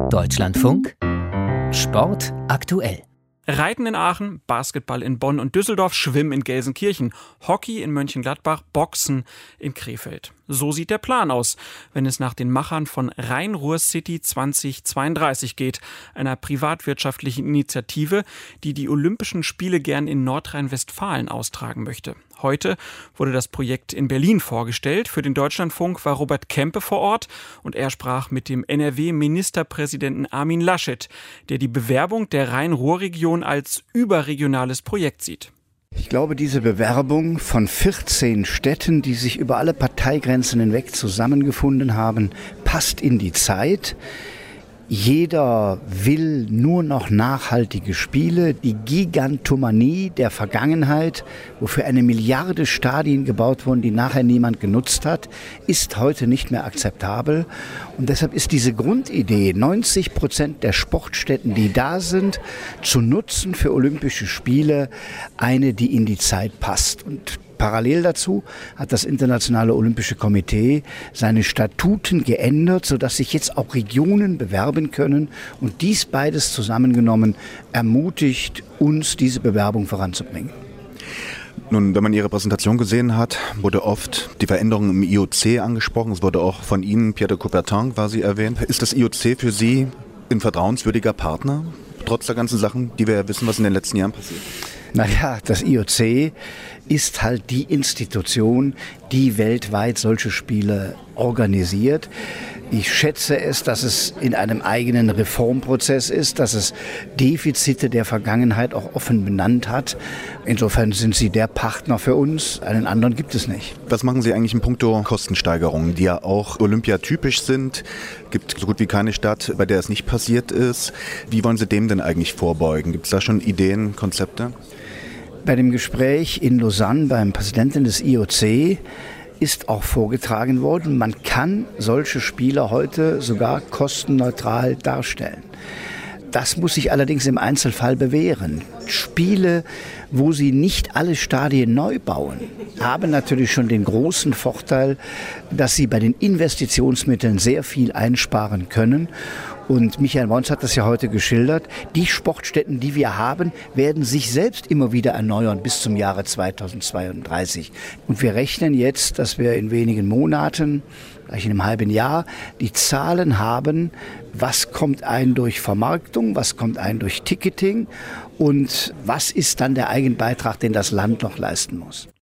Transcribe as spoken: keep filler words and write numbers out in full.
Deutschlandfunk Sport aktuell. Reiten in Aachen, Basketball in Bonn und Düsseldorf, Schwimmen in Gelsenkirchen, Hockey in Mönchengladbach, Boxen in Krefeld. So sieht der Plan aus, wenn es nach den Machern von Rhein-Ruhr-City zwanzig zweiunddreißig geht, einer privatwirtschaftlichen Initiative, die die Olympischen Spiele gern in Nordrhein-Westfalen austragen möchte. Heute wurde das Projekt in Berlin vorgestellt. Für den Deutschlandfunk war Robert Kempe vor Ort und er sprach mit dem N R W-Ministerpräsidenten Armin Laschet, der die Bewerbung der Rhein-Ruhr-Region als überregionales Projekt sieht. Ich glaube, diese Bewerbung von vierzehn Städten, die sich über alle Parteigrenzen hinweg zusammengefunden haben, passt in die Zeit. Jeder will nur noch nachhaltige Spiele. Die Gigantomanie der Vergangenheit, wofür eine Milliarde Stadien gebaut wurden, die nachher niemand genutzt hat, ist heute nicht mehr akzeptabel. Und deshalb ist diese Grundidee, neunzig Prozent der Sportstätten, die da sind, zu nutzen für Olympische Spiele, eine, die in die Zeit passt. Und parallel dazu hat das Internationale Olympische Komitee seine Statuten geändert, sodass sich jetzt auch Regionen bewerben können. Und dies beides zusammengenommen ermutigt uns, diese Bewerbung voranzubringen. Nun, wenn man Ihre Präsentation gesehen hat, wurde oft die Veränderung im I O C angesprochen. Es wurde auch von Ihnen, Pierre de Coubertin quasi erwähnt. Ist das I O C für Sie ein vertrauenswürdiger Partner, trotz der ganzen Sachen, die wir ja wissen, was in den letzten Jahren passiert? Naja, das I O C ist halt die Institution, die weltweit solche Spiele organisiert. Ich schätze es, dass es in einem eigenen Reformprozess ist, dass es Defizite der Vergangenheit auch offen benannt hat. Insofern sind sie der Partner für uns, einen anderen gibt es nicht. Was machen Sie eigentlich in puncto Kostensteigerungen, die ja auch olympiatypisch sind? Gibt so gut wie keine Stadt, bei der es nicht passiert ist. Wie wollen Sie dem denn eigentlich vorbeugen? Gibt es da schon Ideen, Konzepte? Bei dem Gespräch in Lausanne beim Präsidenten des I O C ist auch vorgetragen worden, man kann solche Spiele heute sogar kostenneutral darstellen. Das muss sich allerdings im Einzelfall bewähren. Spiele, wo sie nicht alle Stadien neu bauen, haben natürlich schon den großen Vorteil, dass sie bei den Investitionsmitteln sehr viel einsparen können. Und Michael Mons hat das ja heute geschildert. Die Sportstätten, die wir haben, werden sich selbst immer wieder erneuern bis zum Jahre zweitausendzweiunddreißig. Und wir rechnen jetzt, dass wir in wenigen Monaten, vielleicht in einem halben Jahr, die Zahlen haben, was kommt ein durch Vermarktung, was kommt ein durch Ticketing und was ist dann der Eigenbeitrag, den das Land noch leisten muss.